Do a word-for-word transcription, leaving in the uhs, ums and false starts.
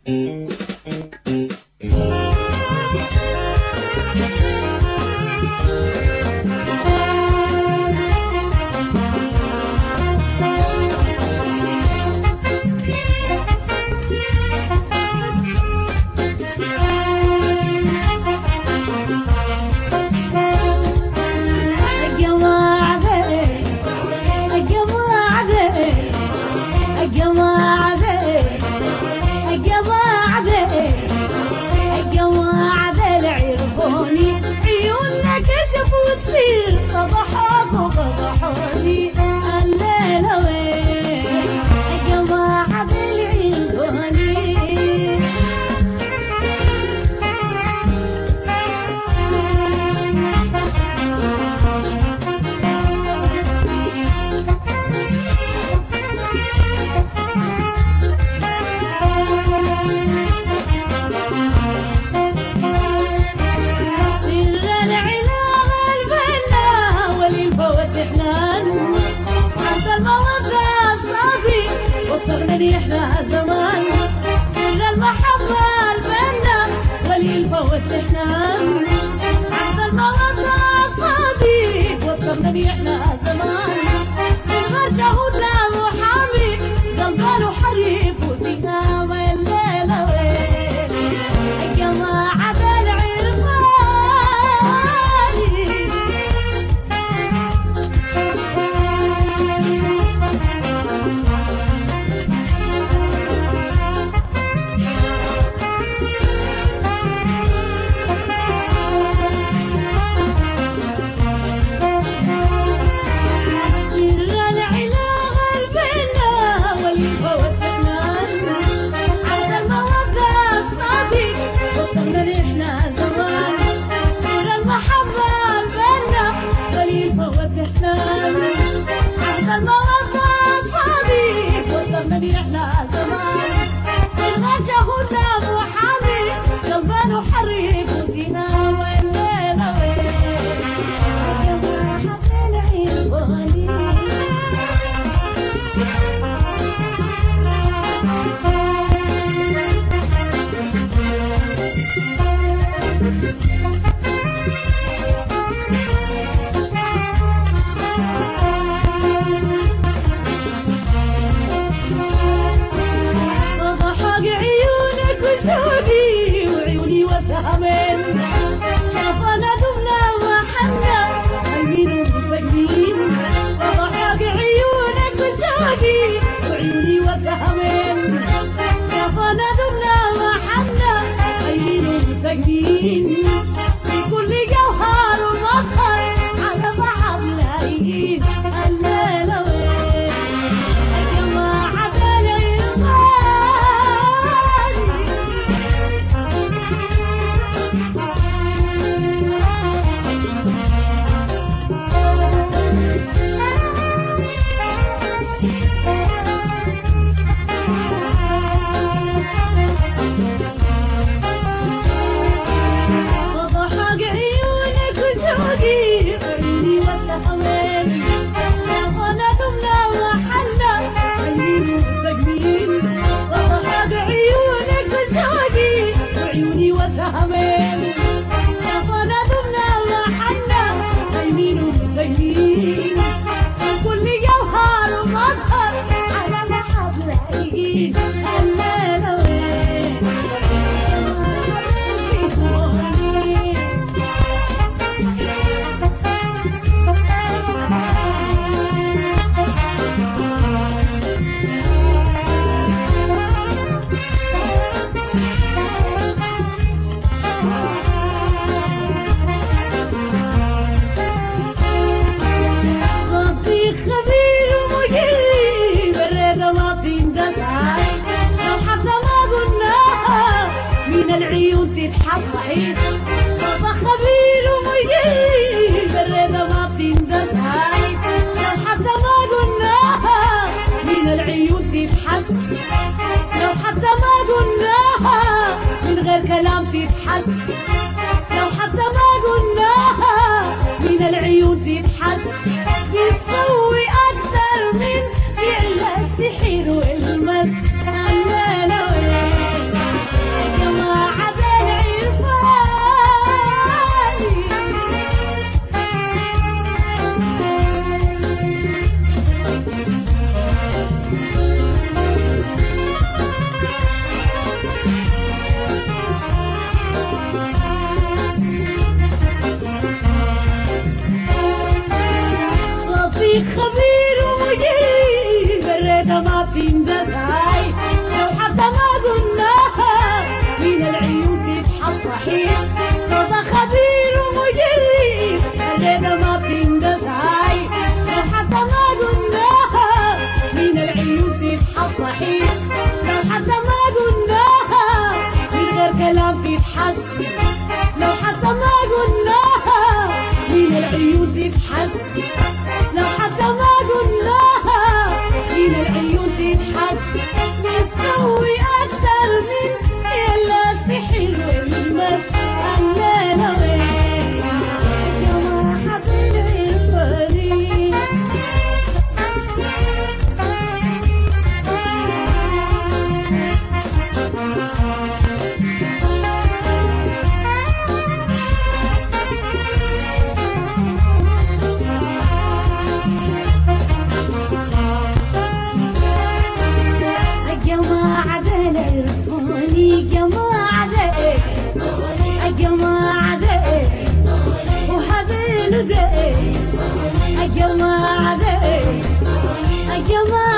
احنا زمان للمحبة البنا ولي الفوت احنا عند المودة صديق وصلنا احنا زمان شهودنا محامي قلبنا حريف وزينا والليلة ويل الجماعة بالعرفاني الموضة صديق وصلنا احنا زمان شهودنا محامي قلبنا حريف وزينا والليلة ويل الجماعة بالعرفاني شوقي وعيوني وسهمين شافنا دمنا وحنا قلبين وسجين وضحك عيونك وشوقي وعيوني وسهمين شافنا دمنا وحنا قلبين وسجين في كل جوهر ومظهر على بعض لاقيين الليلة وين الجماعة بالعرفان وضحك عيونك وشوقي وعيوني وسهمين شافنا دمنا وحنا قلبين وسجين وضحك عيونك وشوقي وعيوني وسهمين شافنا دمنا وحنا قلبين وسجين كل جوهر ومظهر على لحظ لاقيين الليلة وين صديق خبير ومجري بالريدة ما تندسع لو حتى ما قلناها من العيون تتحصحي صديق خبير ومجري بالريدة ما تندسع لو حتى ما قلناها من العيون تتحس لو حتى ما قلناها من غير كلام تتحس لو حتى ما قلناها من العيون تتحس بتسوي أكثر من فعل السحر والمس الليلة وين تتحس لو حتى ما قلناها من العيون تتحس لو حتى ما قلناها من العيون تتحس بتسوي أكتر من يلا سحر والمس أنا وين يا ما حبيبي الفريق جماعة دينا يرفوني جماعة دينا جماعة دينا وحبيل دينا جماعة دينا جماعة